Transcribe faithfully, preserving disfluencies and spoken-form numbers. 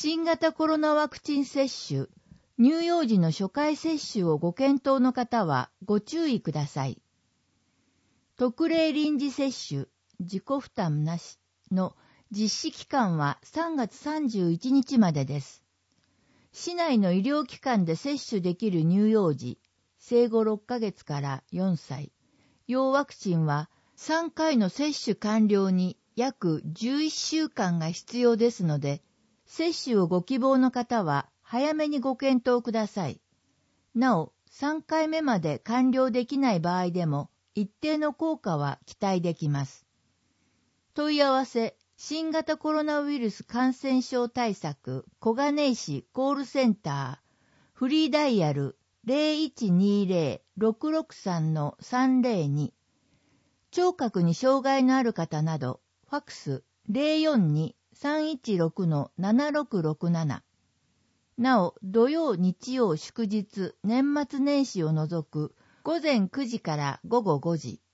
新型コロナワクチン接種、乳幼児の初回接種をご検討の方はご注意ください。特例臨時接種、自己負担なしの実施期間はさんがつさんじゅういちにちまでです。市内の医療機関で接種できる乳幼児、生後ろっかげつからよんさい、用ワクチンはさんかいの接種完了に約じゅういっしゅうかんが必要ですので、接種をご希望の方は早めにご検討ください。なお、さんかいめまで完了できない場合でも、一定の効果は期待できます。問い合わせ、新型コロナウイルス感染症対策小金井市コールセンター、フリーダイヤル ゼロいちにゼロ ろくろくさん さんゼロに、聴覚に障害のある方など、ファクス ゼロよんに さんいちろく ななろくろくなな。なお、土曜、日曜、祝日、年末年始を除く午前くじから午後ごじ、